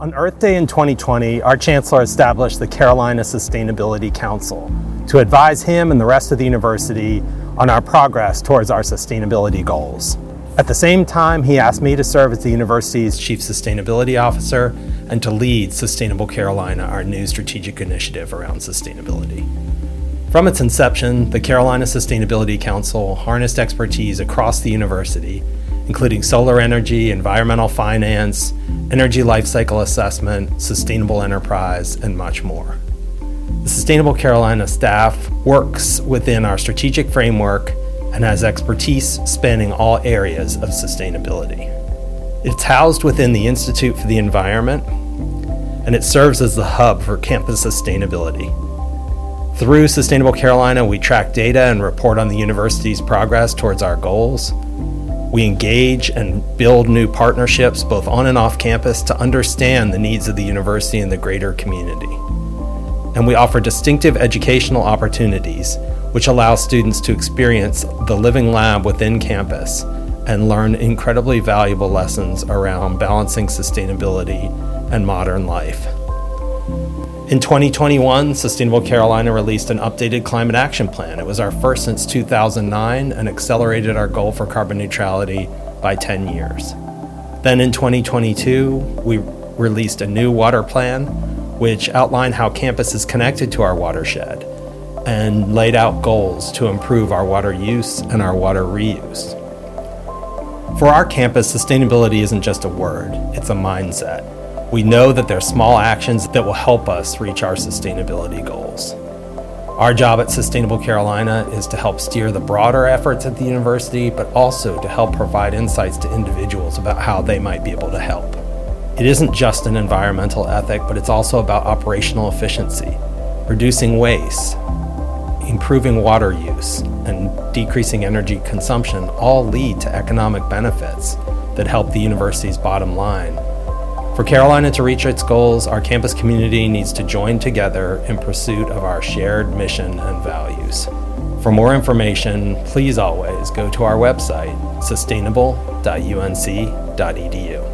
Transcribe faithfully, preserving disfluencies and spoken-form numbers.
On Earth Day in twenty twenty, our Chancellor established the Carolina Sustainability Council to advise him and the rest of the university on our progress towards our sustainability goals. At the same time, he asked me to serve as the university's Chief Sustainability Officer and to lead Sustainable Carolina, our new strategic initiative around sustainability. From its inception, the Carolina Sustainability Council harnessed expertise across the university, including solar energy, environmental finance, energy life cycle assessment, sustainable enterprise, and much more. The Sustainable Carolina staff works within our strategic framework and has expertise spanning all areas of sustainability. It's housed within the Institute for the Environment, and it serves as the hub for campus sustainability. Through Sustainable Carolina, we track data and report on the university's progress towards our goals. We engage and build new partnerships both on and off campus to understand the needs of the university and the greater community. And we offer distinctive educational opportunities which allow students to experience the living lab within campus and learn incredibly valuable lessons around balancing sustainability and modern life. In twenty twenty-one, Sustainable Carolina released an updated climate action plan. It was our first since two thousand nine and accelerated our goal for carbon neutrality by ten years. Then in twenty twenty-two, we released a new water plan, which outlined how campus is connected to our watershed and laid out goals to improve our water use and our water reuse. For our campus, sustainability isn't just a word, it's a mindset. We know that there are small actions that will help us reach our sustainability goals. Our job at Sustainable Carolina is to help steer the broader efforts at the university, but also to help provide insights to individuals about how they might be able to help. It isn't just an environmental ethic, but it's also about operational efficiency, reducing waste, improving water use, and decreasing energy consumption all lead to economic benefits that help the university's bottom line. For Carolina to reach its goals, our campus community needs to join together in pursuit of our shared mission and values. For more information, please always go to our website, sustainable dot u n c dot e d u.